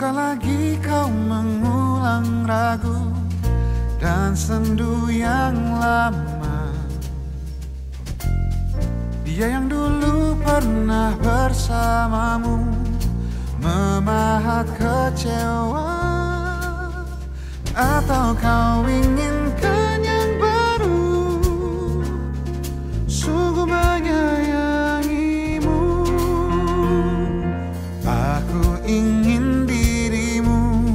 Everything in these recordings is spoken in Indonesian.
Maukah lagi kau mengulang ragu dan sendu yang lama? Dia yang dulu pernah bersamamu memahat kecewa. Atau kau inginkan yang baru, sungguh menyayangimu. Aku ingin dirimu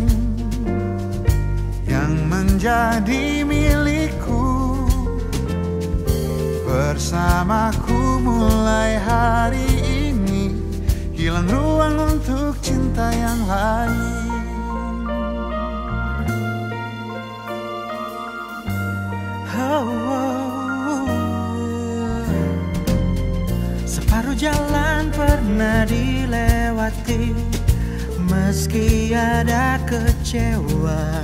yang menjadi milikku, bersamaku mulai hari ini. Hilang ruang untuk cinta yang lain. Separuh jalan pernah dilewati, meski ada kecewa.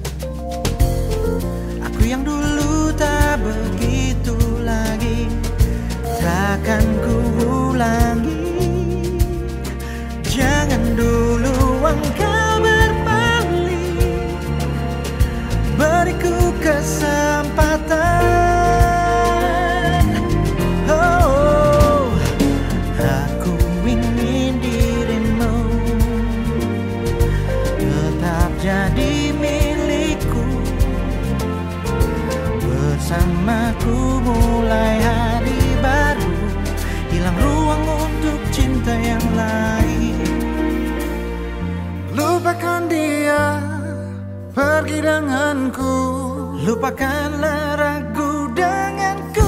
Aku yang dulu tak begitu lagi, takkan ku ulangi. Jangan dulu engkau berbalik, beriku kesempatan. Aku ingin dirimu tetap jadi milikku, bersamaku mulai hari baru. Hilang ruang untuk cinta yang lain. Lupakan dia, pergi denganku. Lupakanlah ragu denganku.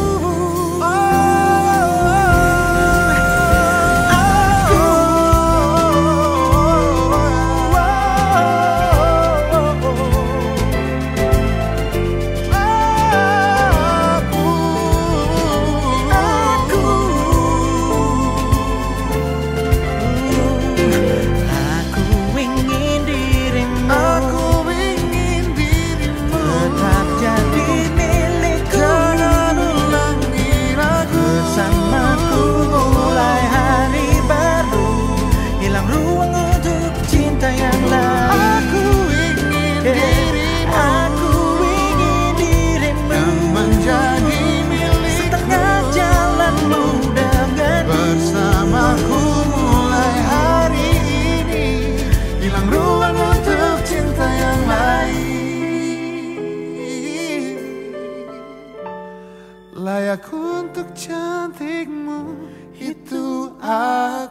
Layak untuk cantikmu, itu aku.